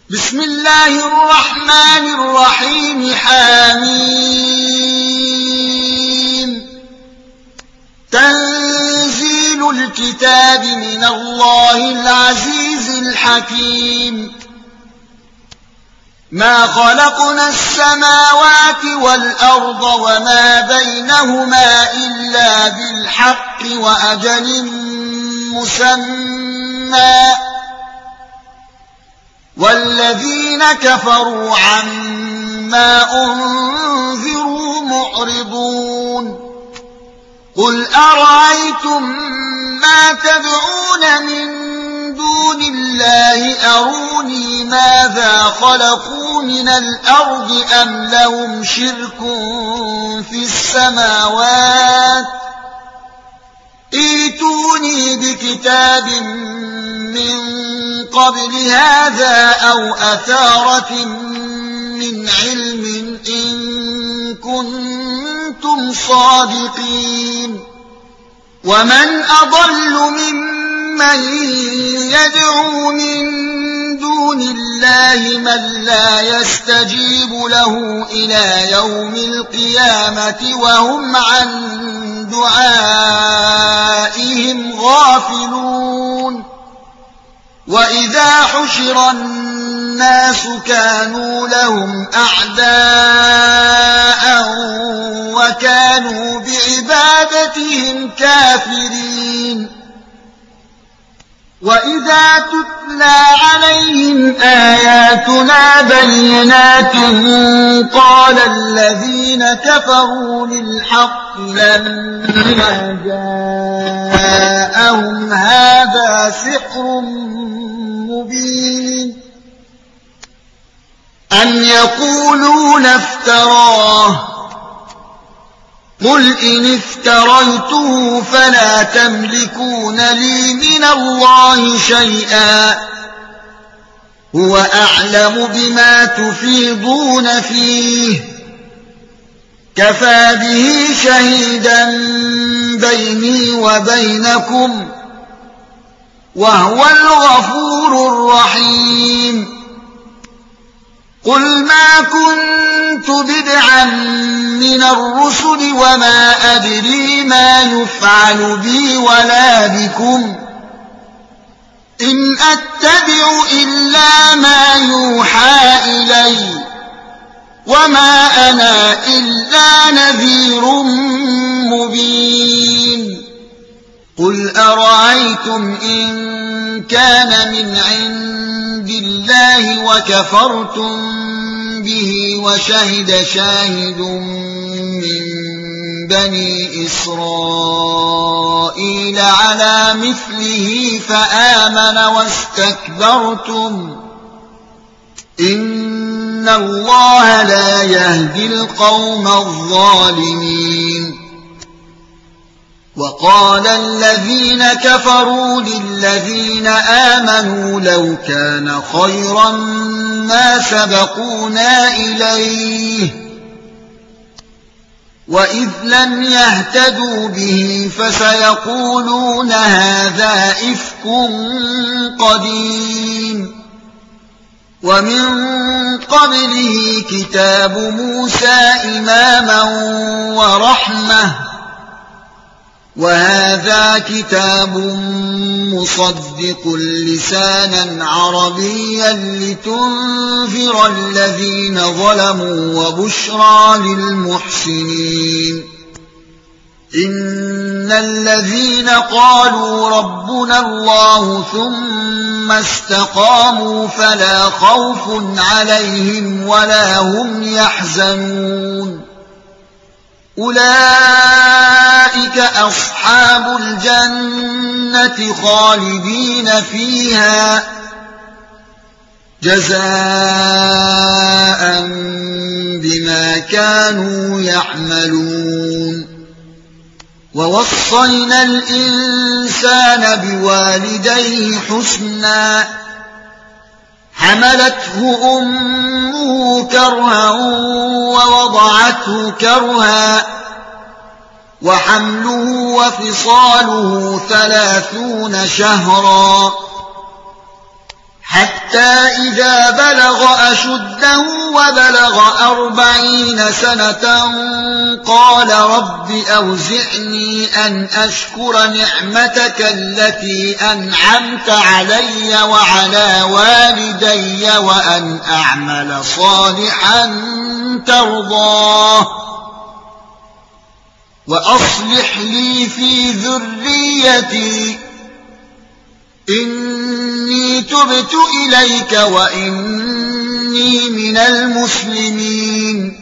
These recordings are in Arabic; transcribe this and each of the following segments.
بسم الله الرحمن الرحيم حميم تنزيل الكتاب من الله العزيز الحكيم ما خلقنا السماوات والأرض وما بينهما إلا بالحق وأجل مسمى والذين كفروا عما أنذروا معرضون قل أرأيتم ما تدعون من دون الله أروني ماذا خلقوا من الأرض أم لهم شرك في السماوات ائتوني بكتاب من قبل هذا أو أثارة من علم إن كنتم صادقين ومن أضل ممن يدعو من دون الله من لا يستجيب له إلى يوم القيامة وهم عن دعائهم غافلون وإذا حشر الناس كانوا لهم أعداء وكانوا بعبادتهم كافرين وإذا تتلى عليهم آياتنا بينات قال الذين كفروا للحق لما جاءهم هذا سحر مبين أم يقولون افتراه قل إن افتريته فلا تملكون لي من الله شيئا هو أعلم بما تفيضون فيه كفى به شهيدا بيني وبينكم وهو الغفور الرحيم قل ما كنت بدعا من الرسل وما أدري ما يفعل بي ولا بكم إن أتبع إلا ما يوحى إلي وما أنا إلا نذير مبين قل أرأيتم إن كان من عند الله وكفرتم به وشهد شاهد من بني إسرائيل على مثله فآمن واستكبرتم إن الله لا يهدي القوم الظالمين وقال الذين كفروا للذين آمنوا لو كان خيرا ما سبقونا إليه وإذ لم يهتدوا به فسيقولون هذا إفك قديم ومن قبله كتاب موسى إماما ورحمة وهذا كتاب مصدق لسانا عربيا لتنذر الذين ظلموا وبشرى للمحسنين إن الذين قالوا ربنا الله ثم استقاموا فلا خوف عليهم ولا هم يحزنون أولئك أصحاب الجنة خالدين فيها جزاء بما كانوا يعملون ووصينا الإنسان بوالديه حسنا حملته أمه كرها ووضعته كرها وحمله وفصاله 30 شهرا حتى إذا بلغ أشده وبلغ 40 سنة قال رب أوزعني أن أشكر نعمتك التي أنعمت علي وعلى والدي وأن أعمل صالحا ترضاه وأصلح لي في ذريتي إني تبت إليك وإني من المسلمين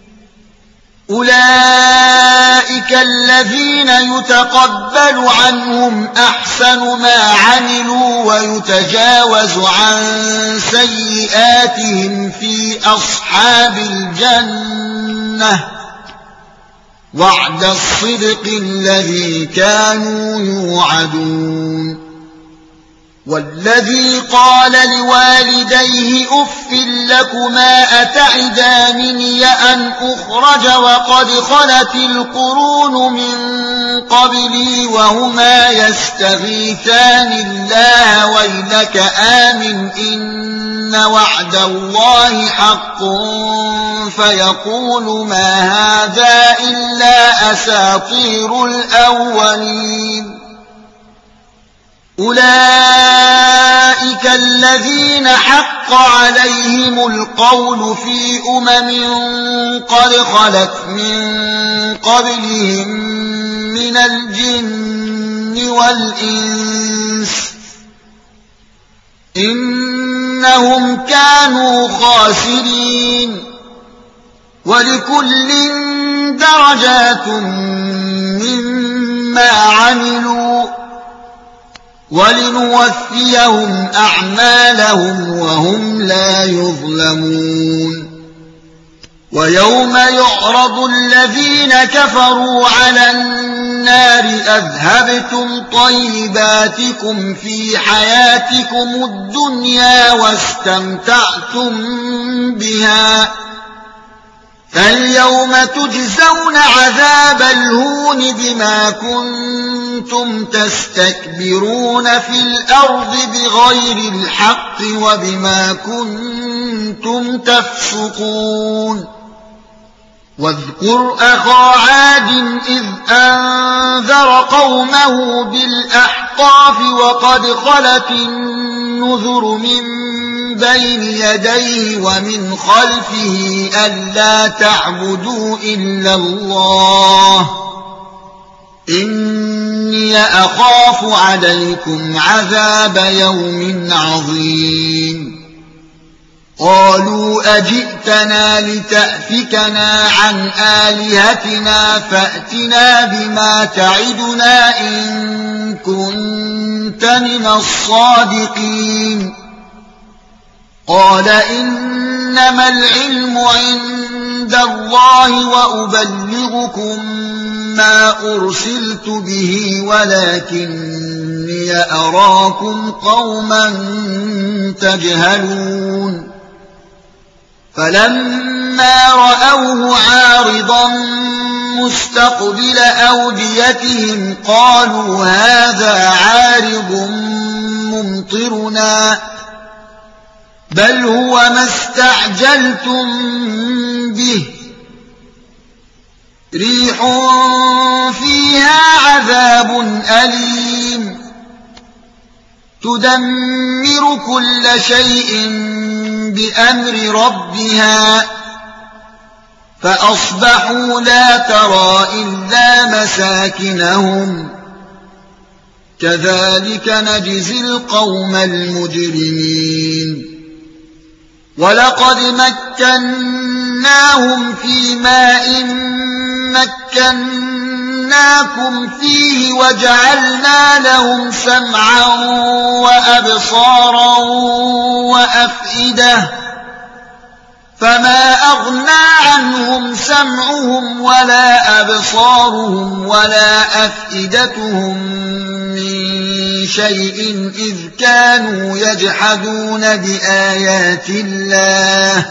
أولئك الذين يتقبل عنهم أحسن ما عملوا ويتجاوز عن سيئاتهم في أصحاب الجنة وعد الصدق الذي كانوا يوعدون والذي قال لوالديه أف لكما أتعدانني أن أخرج وقد خلت القرون من قبلي وهما يستغيثان الله ويلك آمن إن وعد الله حق فيقول ما هذا إلا أساطير الأولين أولئك الذين حق عليهم القول في قد خلت من قبلهم من الجن والإنس إنهم كانوا خاسرين ولكل درجات مما عملوا ولنوفيهم أعمالهم وهم لا يظلمون ويوم يعرض الذين كفروا على النار أذهبتم طيباتكم في حياتكم الدنيا واستمتعتم بها فاليوم تجزون عذاب الهون بما كنتم تستكبرون في الأرض بغير الحق وبما كنتم تفسقون واذكر أخا عاد إذ أنذر قومه بالأحقاف وقد خلت النذر من بين يديه ومن خلفه ألا تعبدوا إلا الله إني أخاف عليكم عذاب يوم عظيم قالوا أجئتنا لتأفكنا عن آلهتنا فأتنا بما تعدنا إن كنت من الصادقين قال إنما العلم عند الله وأبلغكم ما أرسلت به ولكني أراكم قوما تجهلون فلما رأوه عارضا مستقبل أوديتهم قالوا هذا عارض ممطرنا بل هو ما استعجلتم به ريح فيها عذاب أليم تدمر كل شيء بأمر ربها فأصبحوا لا ترى إلا مساكنهم كذلك نجزي القوم المجرمين ولقد مكناهم في ماء مكناكم فيه وجعلنا لهم سمعا وأبصارا وأفئدة فما أغنى عنهم سمعهم ولا أبصارهم ولا أفئدتهم من شيء إذ كانوا يجحدون بآيات الله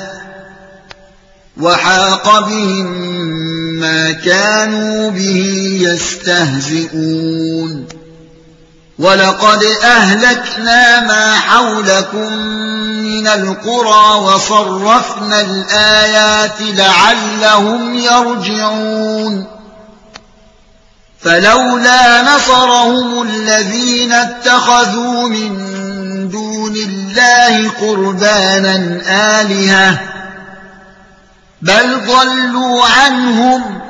وحاق بهم ما كانوا به يستهزئون ولقد أهلكنا ما حولكم من القرى وصرفنا الآيات لعلهم يرجعون فلولا نصرهم الذين اتخذوا من دون الله قربانا آلهة بل ضلوا عنهم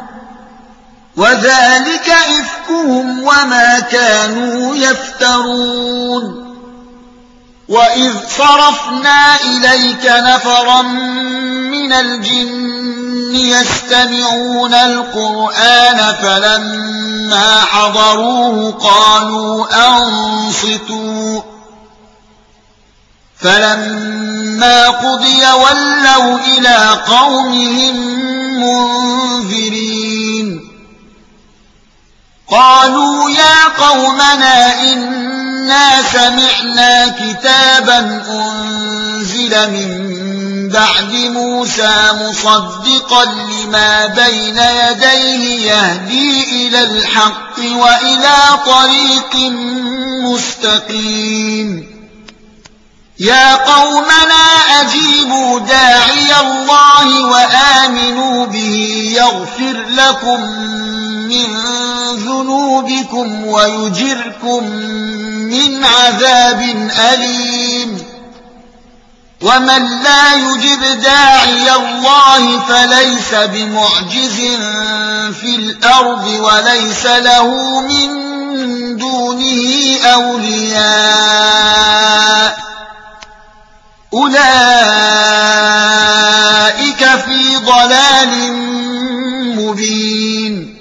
وذلك إفكهم وما كانوا يفترون وإذ صرفنا إليك نفرا من الجن يستمعون القرآن فلما حضروه قالوا أنصتوا فلما قضي ولوا إلى قومهم منذرين قالوا يا قومنا إنا سمعنا كتابا أنزل من بعد موسى مصدقا لما بين يديه يهدي إلى الحق وإلى طريق مستقيم يا قومنا أجيبوا داعي الله وآمنوا به يغفر لكم من ذنوبكم ويجركم من عذاب أليم ومن لا يجب داعي الله فليس بمعجز في الأرض وليس له من دونه أولياء أولئك في ضلال مبين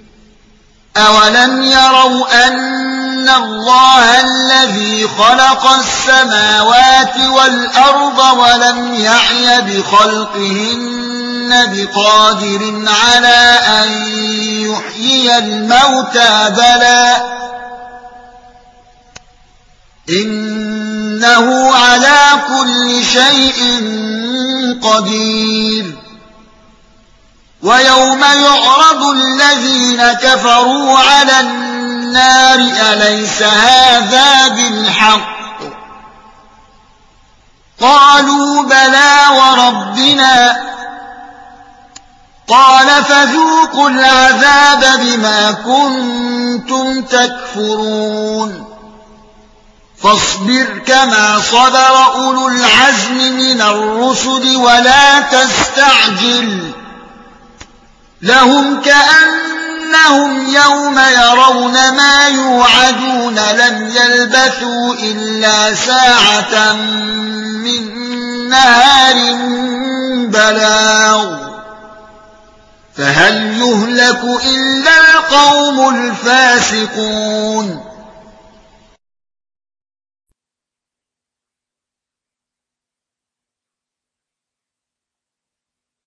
أولم يروا أن الله الذي خلق السماوات والأرض ولم يعي بخلقهن بقادر على أن يحيي الموتى بلى إنه على كل شيء قدير ويوم يعرض الذين كفروا على النار أليس هذا بالحق قالوا بلى وربنا قال فذوقوا العذاب بما كنتم تكفرون فاصبر كما صبر أولو العزم من الرسل ولا تستعجل لهم كأنهم يوم يرون ما يوعدون لم يلبثوا إلا ساعة من نهار بلاغ فهل يهلك إلا القوم الفاسقون